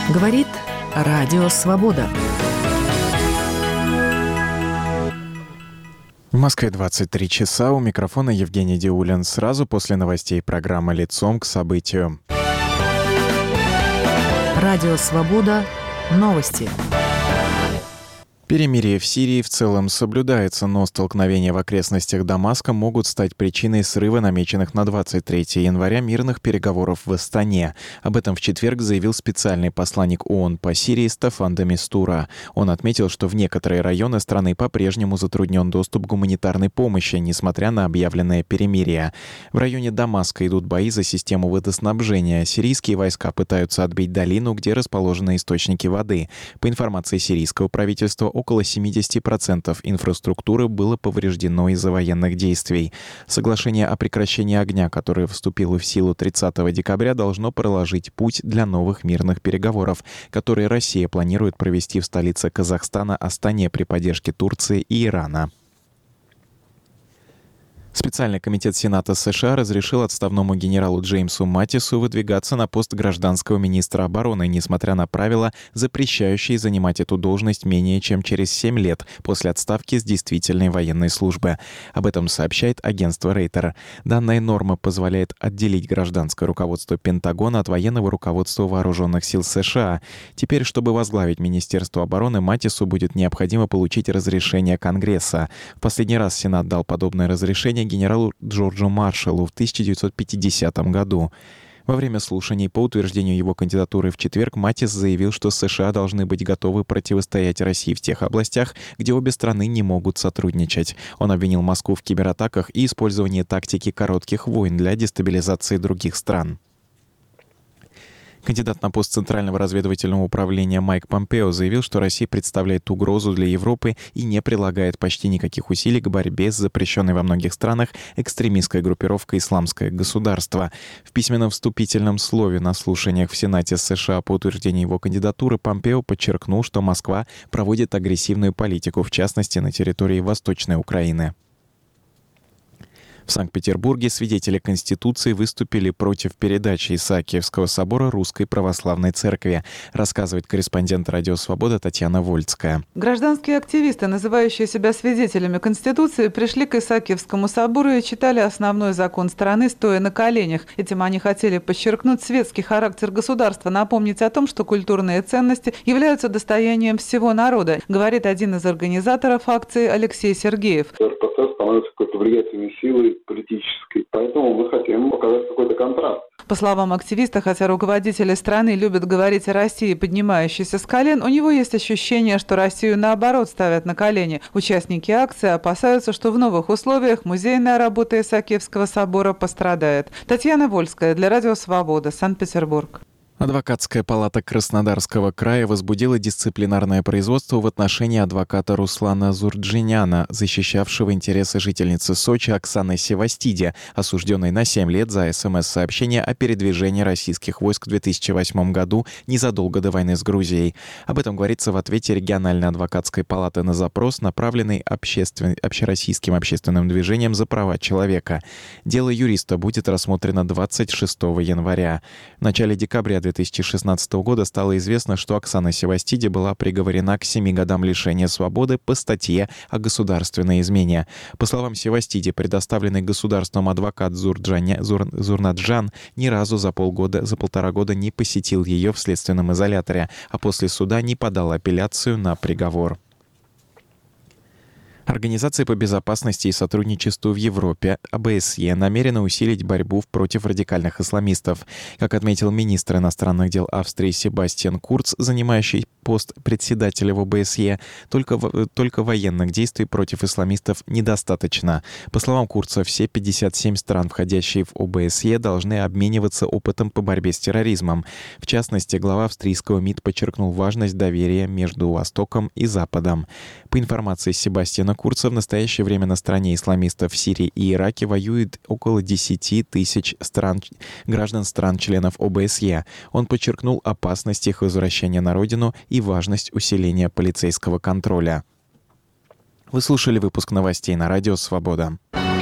Говорит Радио Свобода. В Москве 23 часа. У микрофона Евгений Диулин. Сразу после новостей программа «Лицом к событию». Радио Свобода. Новости. Перемирие в Сирии в целом соблюдается, но столкновения в окрестностях Дамаска могут стать причиной срыва намеченных на 23 января мирных переговоров в Астане. Об этом в четверг заявил специальный посланник ООН по Сирии Стаффан де Мистура. Он отметил, что в некоторые районы страны по-прежнему затруднен доступ к гуманитарной помощи, несмотря на объявленное перемирие. В районе Дамаска идут бои за систему водоснабжения. Сирийские войска пытаются отбить долину, где расположены источники воды. По информации сирийского правительства, около 70% инфраструктуры было повреждено из-за военных действий. Соглашение о прекращении огня, которое вступило в силу 30 декабря, должно проложить путь для новых мирных переговоров, которые Россия планирует провести в столице Казахстана Астане при поддержке Турции и Ирана. Специальный комитет Сената США разрешил отставному генералу Джеймсу Маттису выдвигаться на пост гражданского министра обороны, несмотря на правила, запрещающие занимать эту должность менее чем через 7 лет после отставки с действительной военной службы. Об этом сообщает агентство Рейтер. Данная норма позволяет отделить гражданское руководство Пентагона от военного руководства вооруженных сил США. Теперь, чтобы возглавить Министерство обороны, Маттису будет необходимо получить разрешение Конгресса. В последний раз Сенат дал подобное разрешение генералу Джорджу Маршаллу в 1950 году. Во время слушаний по утверждению его кандидатуры в четверг Маттис заявил, что США должны быть готовы противостоять России в тех областях, где обе страны не могут сотрудничать. Он обвинил Москву в кибератаках и использовании тактики коротких войн для дестабилизации других стран. Кандидат на пост Центрального разведывательного управления Майк Помпео заявил, что Россия представляет угрозу для Европы и не прилагает почти никаких усилий к борьбе с запрещенной во многих странах экстремистской группировкой «Исламское государство». В письменном вступительном слове на слушаниях в Сенате США по утверждению его кандидатуры Помпео подчеркнул, что Москва проводит агрессивную политику, в частности, на территории Восточной Украины. В Санкт-Петербурге свидетели Конституции выступили против передачи Исаакиевского собора Русской Православной Церкви, рассказывает корреспондент Радио Свобода Татьяна Вольцкая. Гражданские активисты, называющие себя свидетелями Конституции, пришли к Исаакиевскому собору и читали основной закон страны, стоя на коленях. Этим они хотели подчеркнуть светский характер государства, напомнить о том, что культурные ценности являются достоянием всего народа, говорит один из организаторов акции Алексей Сергеев. РПЦ становится какой-то влиятельной силой политической, поэтому мы хотим показать какой-то контраст. По словам активиста, хотя руководители страны любят говорить о России, поднимающейся с колен, у него есть ощущение, что Россию наоборот ставят на колени. Участники акции опасаются, что в новых условиях музейная работа Исаакиевского собора пострадает. Татьяна Вольская для Радио Свобода, Санкт-Петербург. Адвокатская палата Краснодарского края возбудила дисциплинарное производство в отношении адвоката Руслана Зурджиняна, защищавшего интересы жительницы Сочи Оксаны Севастиди, осужденной на 7 лет за СМС-сообщение о передвижении российских войск в 2008 году, незадолго до войны с Грузией. Об этом говорится в ответе региональной адвокатской палаты на запрос, направленный общероссийским общественным движением за права человека. Дело юриста будет рассмотрено 26 января. В начале декабря 2016 года стало известно, что Оксана Севастиди была приговорена к 7 годам лишения свободы по статье о государственной измене. По словам Севастиди, предоставленный государством адвокат Зурнаджан ни разу за полтора года не посетил ее в следственном изоляторе, а после суда не подал апелляцию на приговор. Организация по безопасности и сотрудничеству в Европе, ОБСЕ, намерена усилить борьбу против радикальных исламистов. Как отметил министр иностранных дел Австрии Себастьян Курц, занимающий пост председателя в ОБСЕ, только военных действий против исламистов недостаточно. По словам Курца, все 57 стран, входящие в ОБСЕ, должны обмениваться опытом по борьбе с терроризмом. В частности, глава австрийского МИД подчеркнул важность доверия между Востоком и Западом. По информации Себастьяна Курца, в настоящее время на стороне исламистов в Сирии и Ираке воюет около 10 тысяч граждан стран-членов ОБСЕ. Он подчеркнул опасность их возвращения на родину и важность усиления полицейского контроля. Вы слушали выпуск новостей на Радио Свобода.